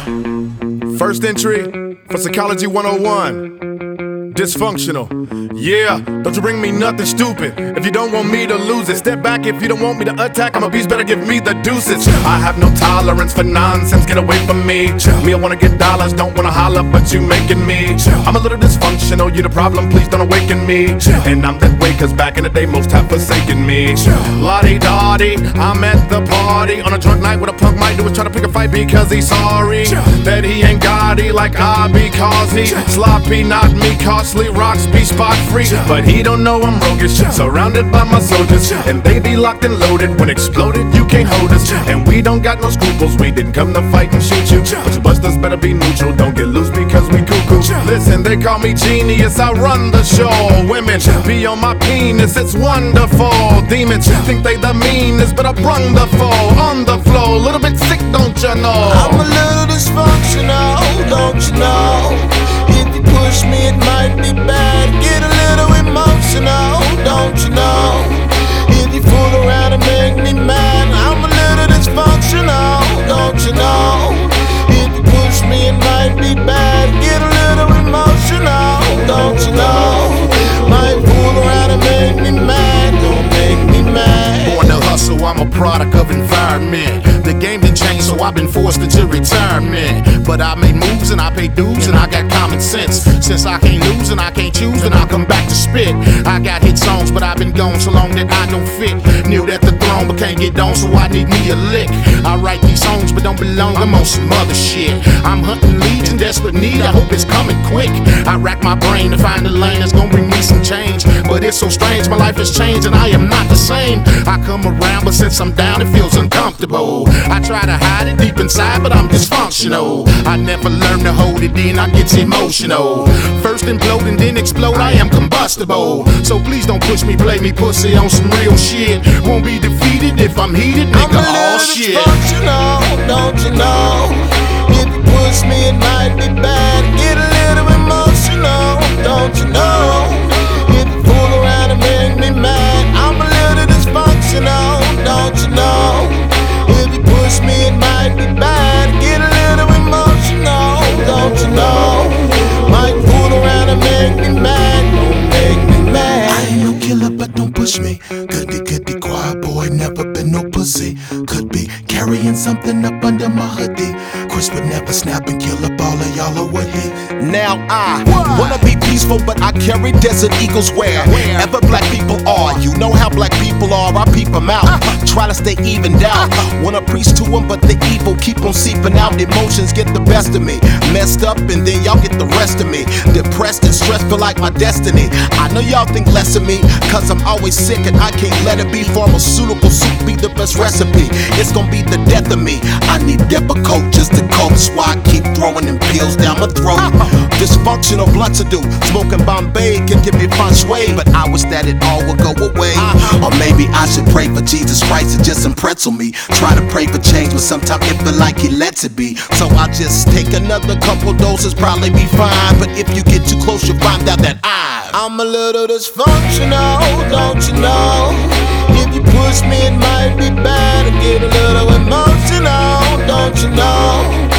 First entry for Psychology 101. Dysfunctional. Yeah, don't you bring me nothing stupid if you don't want me to lose it. Step back if you don't want me to attack. I'm a beast, better give me the deuces. I have no tolerance for nonsense, get away from me. Me, I wanna get dollars, don't wanna holler, but you making me. I'm a little dysfunctional, you the problem, please don't awaken me. And I'm that way cause back in the day most have forsaken me. La-di-da-di, I'm at the party on a drunk night with a punk might do is try to pick a fight because he's sorry that he ain't got it like I because he sloppy, not me, costly rocks be spot free. But he don't know I'm roguish, surrounded by my soldiers, and they be locked and loaded. When exploded, you can't hold us, and we don't got no scruples. We didn't come to fight and shoot you, but you busters better be neutral. Don't get loose because we cuckoo. Listen, they call me genius, I run the show. Women be on my penis, it's wonderful. Demons think they the meanest, but I brung the foe on the floor. Little bit sick, don't you know? I'm a little dysfunctional, don't you know? If you push me, it might be bad. Get a little emotional, don't you know? If you fool around and make me mad, I'm a little dysfunctional, don't you know? If you push me, it might be bad. Get a little emotional, don't you know? Might fool around and make me mad, don't make me mad. Born to hustle, I'm a product of environment. The game done changed, so I've been forced into retirement. But I made moves and I pay dues and I got common sense. Since I can't lose and I can't choose, then I'll come back to spit. I got hit songs, but I've been gone so long that I don't fit. Kneeled at the throne, but can't get on, so I need me a lick. I write these songs, but don't belong, I'm on some other shit. I'm hunting leads in desperate need, I hope it's coming quick. I rack my brain to find a lane that's gonna bring me some change. But it's so strange, my life has changed and I am not the same. I come around, but since I'm down, it feels uncomfortable. I try to hide it deep inside, but I'm dysfunctional. I never learn to hold it in, I get emotional. First implode and then explode, I am combustible. So please don't push me, play me pussy on some real shit. Won't be defeated if I'm heated, nigga, all shit. I'm a little dysfunctional, don't you know? If you push me, it might be bad. Get a little emotional, don't you know? If you fool around and make me mad, I'm a little dysfunctional, don't you know? If you push me, it might be bad. Get a little emotional, don't you know? Might fool around and make me mad, don't make me mad. I ain't no killer, but don't push me. Goody, quiet boy, never been no pussy. Could be carrying something up under my hoodie. Chris would never snap and kill up all of y'all, or would he? Now I wanna be peaceful, but I carry Desert Eagles wherever black people are. You know how black people are, I peep them out. Try to stay evened out. Wanna preach to them, but the evil keep on seeping out. Emotions get the best of me. Messed up, and then y'all get the rest of me. Depressed and stressed, feel like my destiny. I know y'all think less of me, cause I'm always sick and I can't let it be. Pharmaceutical soup be the best recipe. It's gonna be the death of me. I need Depakote just to cope, so I keep throwing them pills down my throat. Dysfunctional blunt to do. Smoking Bombay can give me fun sway, but I wish that it all would go away. Or maybe I should pray for Jesus Christ to just pretzel me. Try to pray for change, but sometimes it feel like he lets it be. So I just take another couple doses, probably be fine. But if you get too close, you'll find out that I'm a little dysfunctional, don't you know? If you push me, it might be bad. Get a little emotional, don't you know?